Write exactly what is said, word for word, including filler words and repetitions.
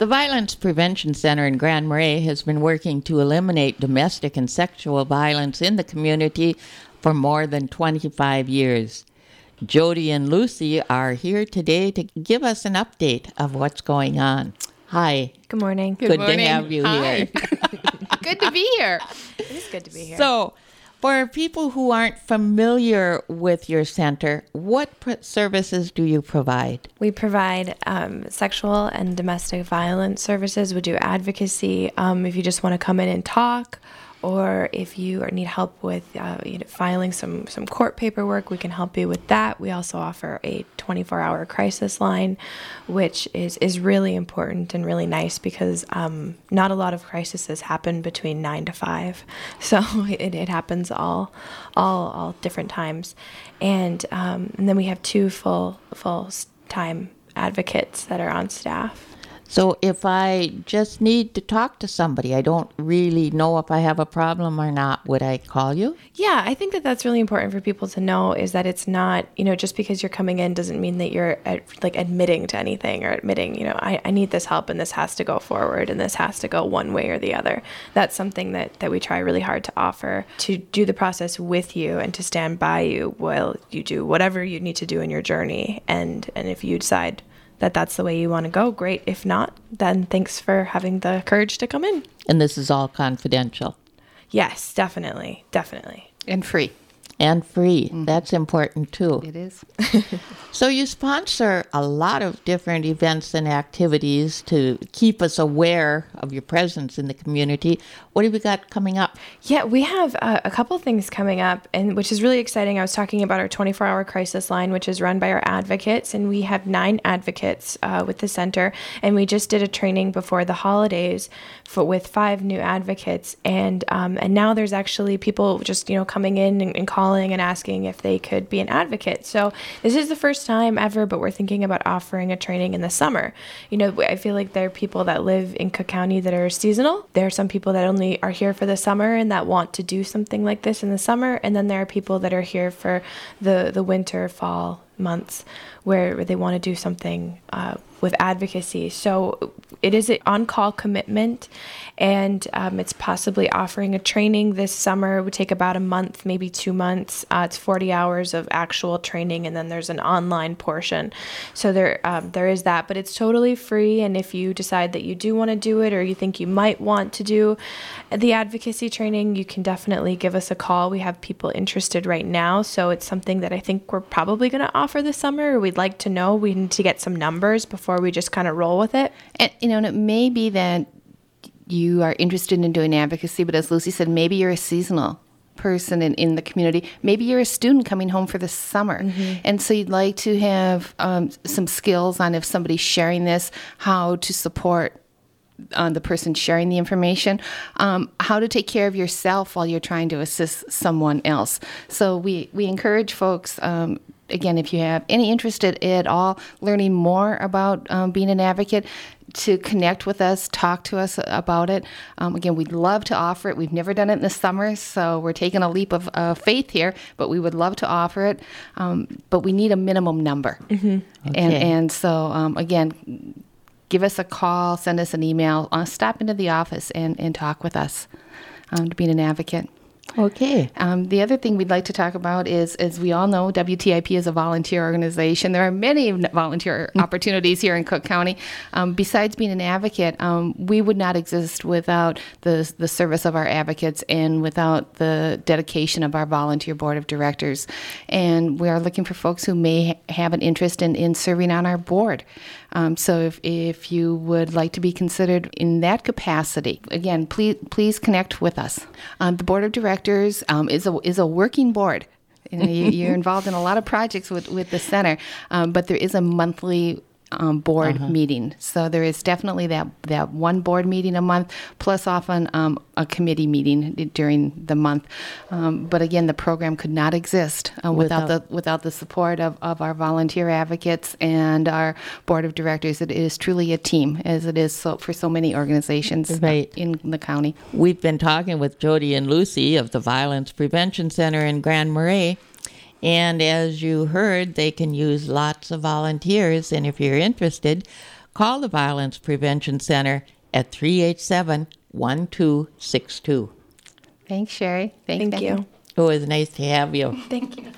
The Violence Prevention Center in Grand Marais has been working to eliminate domestic and sexual violence in the community for more than twenty-five years. Jody and Lucy are here today to give us an update of what's going on. Hi. Good morning. Good, good to have you Hi. here. Good to be here. It is good to be here. So, for people who aren't familiar with your center, what pr- services do you provide? We provide um, sexual and domestic violence services. We do advocacy. Um, if you just want to come in and talk, or if you need help with uh, you know, filing some, some court paperwork, we can help you with that. We also offer a twenty-four hour crisis line, which is, is really important and really nice because um, not a lot of crises happen between nine to five. So it, it happens all, all, all different times. And, um, and then we have two full, full time advocates that are on staff. So if I just need to talk to somebody, I don't really know if I have a problem or not, would I call you? Yeah, I think that that's really important for people to know is that it's not, you know, just because you're coming in doesn't mean that you're at, like admitting to anything or admitting, you know, I, I need this help and this has to go forward and this has to go one way or the other. That's something that, that we try really hard to offer, to do the process with you and to stand by you while you do whatever you need to do in your journey. And, and if you decide that that's the way you want to go, great. If not, then thanks for having the courage to come in. And this is all confidential? Yes, definitely. Definitely. And free. And free. Mm-hmm. That's important too. It is. So you sponsor a lot of different events and activities to keep us aware of your presence in the community. What have we got coming up? Yeah, we have uh, a couple things coming up, and which is really exciting. I was talking about our twenty-four hour crisis line, which is run by our advocates, and we have nine advocates uh, with the center. And we just did a training before the holidays for with five new advocates, and um, and now there's actually people just you know coming in and, and calling and asking if they could be an advocate. So this is the first time ever, but we're thinking about offering a training in the summer. You know, I feel like there are people that live in Cook County that are seasonal. There are some people that only are here for the summer and that want to do something like this in the summer. And then there are people that are here for the, the winter, fall months where they want to do something uh, with advocacy. So it is an on-call commitment, and um, it's possibly offering a training this summer. It would take about a month, maybe two months. Uh, it's forty hours of actual training, and then there's an online portion. So there, um, there is that, but it's totally free. And if you decide that you do want to do it, or you think you might want to do the advocacy training, you can definitely give us a call. We have people interested right now, so it's something that I think we're probably going to offer this summer, or we'd like to know. We need to get some numbers before we just kind of roll with it. And, you know, and it may be that you are interested in doing advocacy, but as Lucy said, maybe you're a seasonal person in, in the community. Maybe you're a student coming home for the summer. Mm-hmm. And so you'd like to have um, some skills on if somebody's sharing this, how to support uh, the person sharing the information, um, how to take care of yourself while you're trying to assist someone else. So we, we encourage folks, um, again, if you have any interest at, at all, learning more about um, being an advocate, to connect with us, talk to us about it. Um, again, we'd love to offer it. We've never done it in the summer, so we're taking a leap of uh, faith here, but we would love to offer it. Um, but we need a minimum number. Mm-hmm. Okay. And, and so, um, again, give us a call, send us an email, uh, stop into the office and, and talk with us um, to be an advocate. Okay. Um, the other thing we'd like to talk about is, as we all know, W T I P is a volunteer organization. There are many volunteer opportunities here in Cook County. Um, besides being an advocate, um, we would not exist without the the service of our advocates and without the dedication of our volunteer board of directors. And we are looking for folks who may ha- have an interest in, in serving on our board. Um, so if, if you would like to be considered in that capacity, again, please please connect with us. Um, the board of directors um, is a is a working board. You know, you, you're involved in a lot of projects with, with the center, um, but there is a monthly um, board uh-huh. meeting. So there is definitely that, that one board meeting a month, plus often um, a committee meeting during the month. Um, but again, the program could not exist uh, without, without the without the support of, of our volunteer advocates and our board of directors. It is truly a team, as it is so, for so many organizations right. in the county. We've been talking with Jody and Lucy of the Violence Prevention Center in Grand Marais. And as you heard, they can use lots of volunteers. And if you're interested, call the Violence Prevention Center at three eight seven, one two six two. Thanks, Sherry. Thanks, Thank Becky. you. It was nice to have you. Thank you.